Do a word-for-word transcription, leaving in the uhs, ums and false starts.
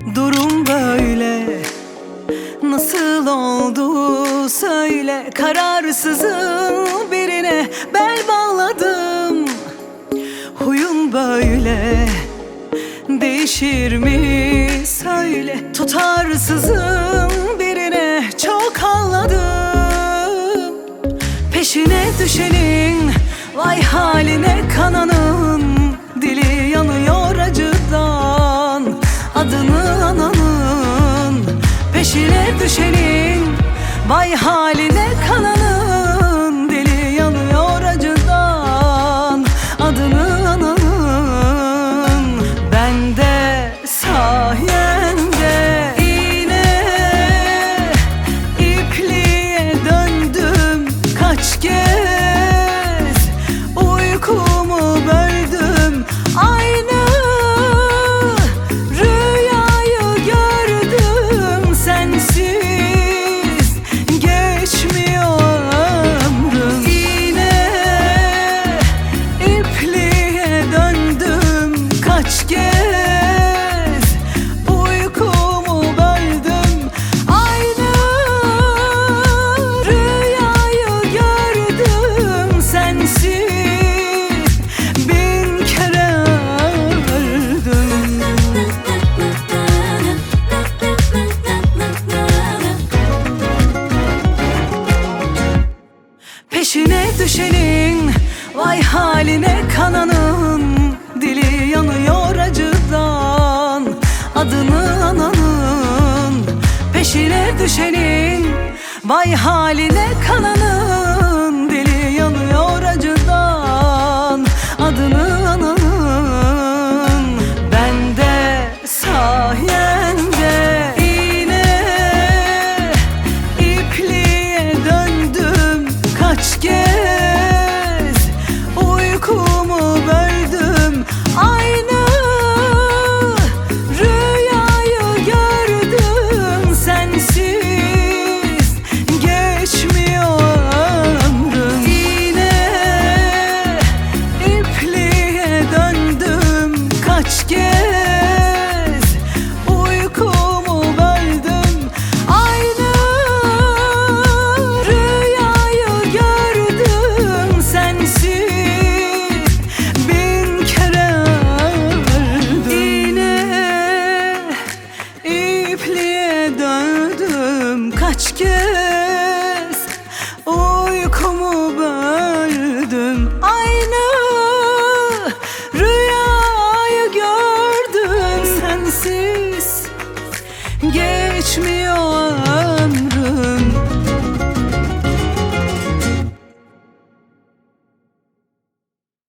Durum böyle, nasıl oldu söyle. Kararsızım, birine bel bağladım. Huyun böyle, değişir mi söyle. Tutarsızım, birine çok ağladım. Peşine düşenin, vay haline kananın. Dili yanıyor acıdan, adını ananın. Peşine düşenin, vay haline kananın. Dili yanıyor acıdan, adını ananın. Ben de sayende iğne ipliğe döndüm kaç kez. Uykumu böldüm, aynı rüyayı gördüm. Sensiz geçmiyor ömrüm. İğne ipliğe döndüm kaç kez. Uykumu böldüm, aynı rüyayı gördüm. Sensiz bin kere öldüm. Peşine düşenin, vay haline kananın. Dili yanıyor acıdan, adını ananın. Peşine düşenin, vay haline kananın. Dili yanıyor acıdan, adını ananın. Ben de sayende iğne ipliğe döndüm kaç kez. Uykumu böldüm, aynı rüyayı gördüm. Sensiz geçmiyor ömrüm. İğne ipliğe döndüm kaç kez. Uykumu böldüm, aynı rüyayı gördüm. Sensiz bin kere öldüm. İğne ipliğe döndüm kaç kez. Uykumu böldüm, aynı rüyayı gördüm. Sensiz geçmiyor